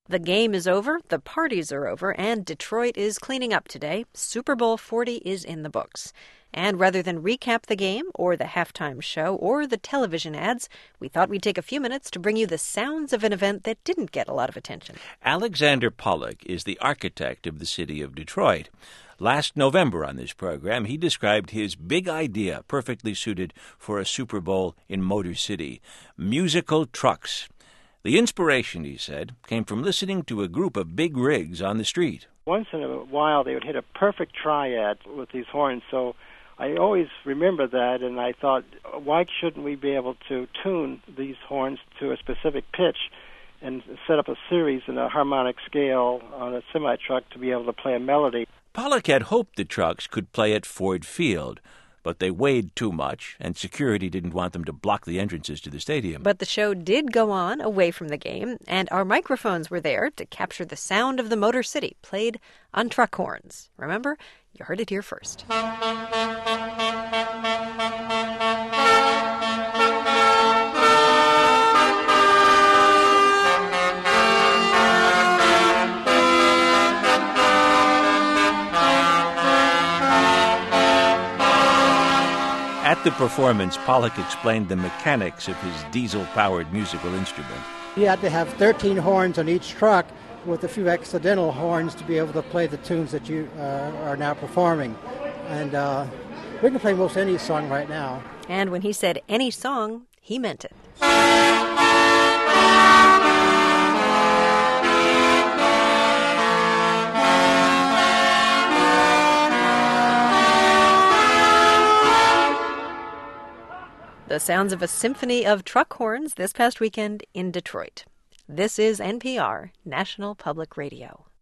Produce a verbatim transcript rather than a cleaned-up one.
The game is over, the parties are over, and Detroit is cleaning up today. Super Bowl forty is in the books. And rather than recap the game, or the halftime show, or the television ads, we thought we'd take a few minutes to bring you the sounds of an event that didn't get a lot of attention. Alexander Pollock is the architect of the city of Detroit. Last November on this program, he described his big idea perfectly suited for a Super Bowl in Motor City: musical trucks. The inspiration, he said, came from listening to a group of big rigs on the street. Once in a while, they would hit a perfect triad with these horns, so I always remember that, and I thought, why shouldn't we be able to tune these horns to a specific pitch and set up a series in a harmonic scale on a semi-truck to be able to play a melody? Pollock had hoped the trucks could play at Ford Field, but they weighed too much, and security didn't want them to block the entrances to the stadium. But the show did go on away from the game, and our microphones were there to capture the sound of the Motor City, played on truck horns. Remember? You heard it here first. At the performance, Pollock explained the mechanics of his diesel-powered musical instrument. You had to have thirteen horns on each truck with a few accidental horns to be able to play the tunes that you uh, are now performing. And uh, we can play most any song right now. And when he said any song, he meant it. The sounds of a symphony of truck horns this past weekend in Detroit. This is N P R, National Public Radio.